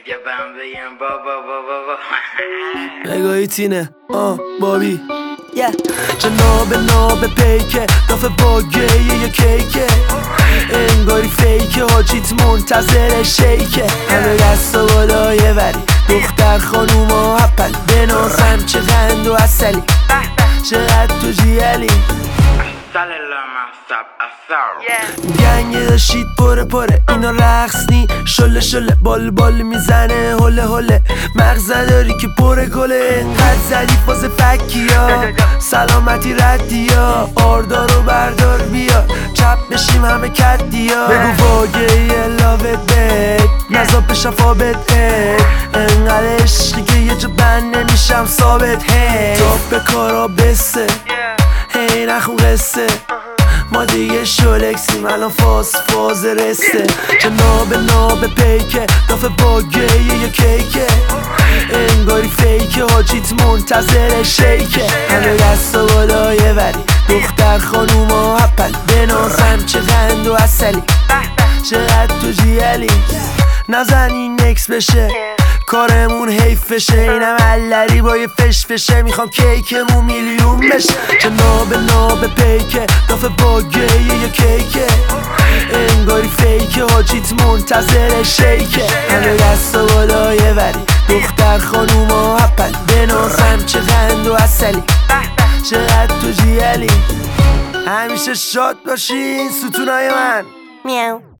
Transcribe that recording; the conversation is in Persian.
یه بهم بگیم بابا نگاهیتینه بابی جناب ناب پیکه دافه باگه یه کیکه انگاری فیکه حاجیت منتظر شیکه همه دست و بالای وری دختر خانوما هپل بنازم چه غند و اصلی چقدر تو جیلی گنگه داشتید پره اینا رقص نی شله بال میزنه هله مغز داری که پره گله انقدر زدی فاز فکی ها سلامتی ردی ها آردارو بردار بیا چپ بشیم همه کدی ها بگو واگه یه لاوت بک نزا بشم فابت انقدر عشقی که یه جا بند نمیشم ثابت تا به کارا بسه هی نخون قصه ما دیگه شولکسیم الان فاز رسه جناب پیکه دافه باگه یه کیکه انگاری فیکه حاجیت منتظر شیکه همه دست و بالای وری دختر خانوما هپل بنازم چه غند و اصلی چقدر تو جیلی نزنی نکس بشه کارمون حیف بشه اینم علری با یه فشه میخوام کیکمون میلیون بشه جناب پیکه دافه باگه یه کیکه انگاری فیکه حاجیت منتظر شیکه همه دست و بالای وری دختر خانوما هپل بنازم چه غند و اصلی چقدر تو جیلی همیشه شاد باشین ستونای من میاو